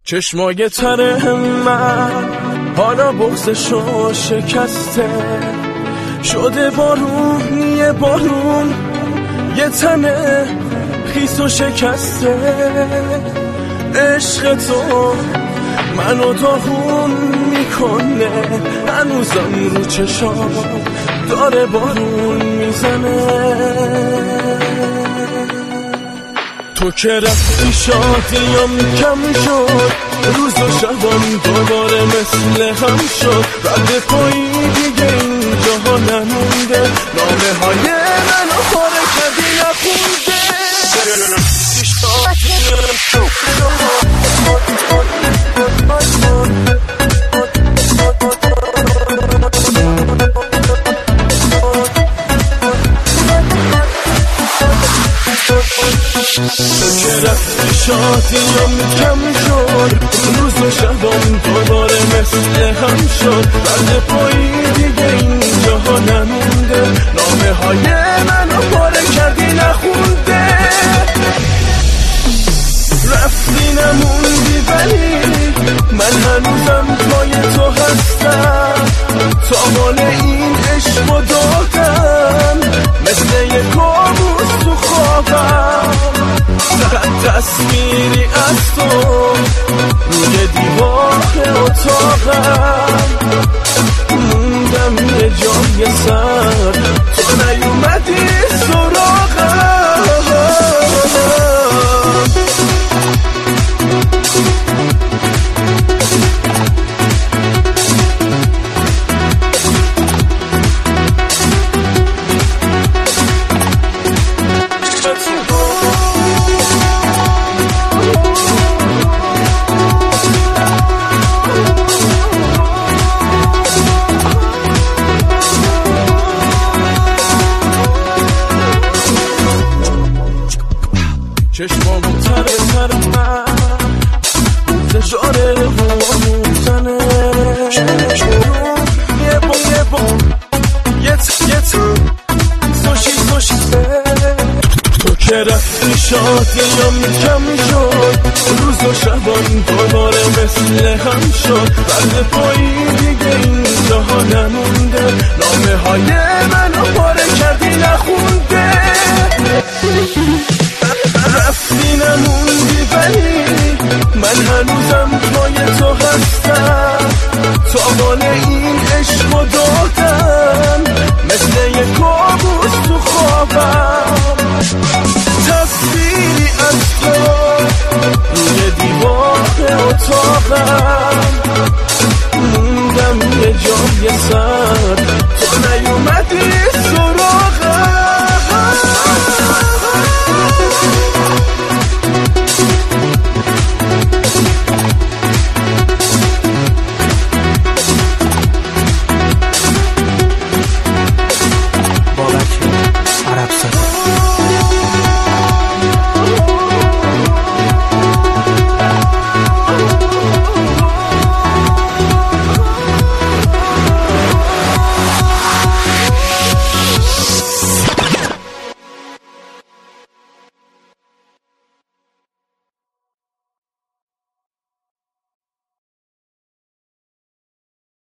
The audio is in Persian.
چشمای تره من حالا بغضشو شکسته شده بارونی بارون یه تنه خیس و شکسته عشق تو منو داغون میکنه هنوزم رو چشام داره بارون میزنه تو که رفتی شادیم کم شد روز و شبم دوباره مثل هم شد رد پایی دیگه اینجا ها نمونده نامه های منو پاره کردی نخونده تو که رفتی شادیم کم شد روز و شبم دوباره مثل هم شد رد پایی دیگه اینجا ها نمونده نامه های منو پاره کردی نخونده رفتی نموندی ولی من هنوزم پای تو هستم تا مال این عشق و دادم مثل یه کابوس تو خوابم تصویری از تو روی دیوار اتاقم موندم یه جای سر تو نیومدی سراغم چشمامو تره من زجاره روامو زنه یه با سوشی تو که رفتی شادیم کم شد روز و شبان دوباره مثل هم شد رد پایی دیگه اینجا ها نمونده نامه های منو پاره کردی نخونده رفتی نموندی ولی من هنوزم پای تو هستم تا مال این عشق و دادم